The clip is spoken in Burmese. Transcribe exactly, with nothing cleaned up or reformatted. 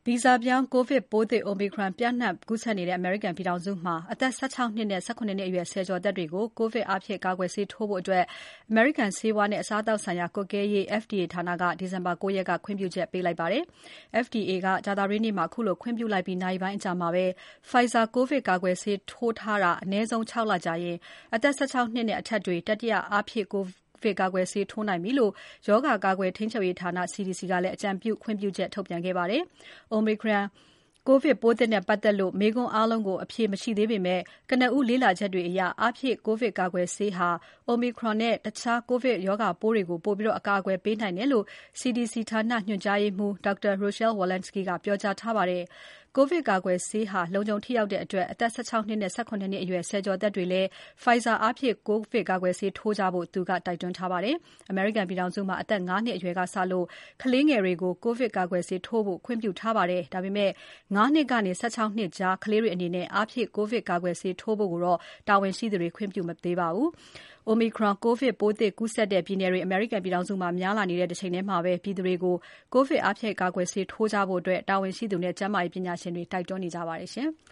ဗီဇပြောင်း ကိုဗစ်ပိုးသစ် Omicron ပျံ့နှံ့ကူးစက်နေတဲ့အမေရိကန်ပြည်ထောင်စုမှာ အသက် ၁၆ နှစ်နဲ့ ၁၇ နှစ်အရွယ် ဆယ်ကျော်သက်တွေကို ကိုဗစ်အားဖြည့်ကာကွယ်ဆေးထိုးဖို့ အမေရိကန်ဆေးဝါးနဲ့ အစားအသောက်ဆိုင်ရာကွပ်ကဲရေး F D A ဌာနက ဒီဇင်ဘာ ၉ ရက်က ခွင့်ပြုချက်ပေးလိုက်ပါတယ်။ F D A ကကြာသပတေးနေ့မှာ ခုလိုခွင့်ပြုလိုက်ပြီး နာရီပိုင်းအကြာမှာပဲ Pfizer ကိုဗစ်ကာကွယ်ဆေးထိုးထားတာ အနည်းဆုံး ၆ လကြာရင် အသက် ၁၆ နှစ်နဲ့အထက်တွေ တတိယအားဖြည့်ကိုဗစ်ကာကွယ်ဆေးထိုးနိုင်ပြီလို့ ရောဂါကာကွယ်ထိန်းချုပ်ရေးဌာန C D C ကလည်း အကြံပြုခွင့်ပြုချက်ထုတ်ပြန်ခဲ့ပါတယ်။ Omicron ကိုဗစ်ပိုးသစ်နဲ့ပတ်သက်လို့ မေးခွန်းအားလုံးကို အဖြေမရှိသေးပေမဲ့ ကနဦးလေ့လာချက်တွေအရ အားဖြည့်ကိုဗစ်ကာကွယ်ဆေးဟာ Omicron နဲ့ တခြားကိုဗစ်ရောဂါပိုးတွေကို ပိုပြီးအကာအကွယ်ပေးနိုင်တယ်လို့ C D C ဌာနညွှန်ကြားရေးမှူး Doctor Rochelle Walensky ကပြောကြားထားပါတယ်။ ကိုဗစ်ကာကွယ်ဆေးဟာ လုံခြုံထိရောက်တဲ့အတွက် အသက် ၁၆ နှစ်နဲ့ ၁၇ နှစ်အရွယ် ဆယ်ကျော်သက်တွေလည်း Pfizer အားဖြည့်ကိုဗစ်ကာကွယ်ဆေးထိုးကြဖို့ သူကတိုက်တွန်းထားပါတယ်။ အမေရိကန်ပြည်ထောင်စုမှာ အသက် ၅ နှစ်အရွယ်ကစလို့ ကလေးငယ်တွေကို ကိုဗစ်ကာကွယ်ဆေးထိုးဖို့ ခွင့်ပြုထားပါတယ်။ ဒါပေမဲ့ ၅ နှစ်ကနေ ၁၆ နှစ်ကြား ကလေးတွေအနေနဲ့ အားဖြည့်ကိုဗစ်ကာကွယ်ဆေးထိုးဖို့ကိုတော့ တာဝန်ရှိသူတွေ ခွင့်ပြုမပေးပါဘူး။ Omicron ကိုဗစ်ပိုးသစ်ကူးစက်တဲ့ပြည်နယ်တွေ အမေရိကန်ပြည်ထောင်စုမှာ များလာနေတဲ့တချိန်ထဲမှာ ပြည်သူတွေကို ကိုဗစ်အားဖြည့်ကာကွယ်ဆေးထိုးကြဖို့ တာဝန်ရှိသူနဲ့ ကျန်းမာရေးပညာရှင်တွေ တိုက်တွန်းနေကြပါတယ်။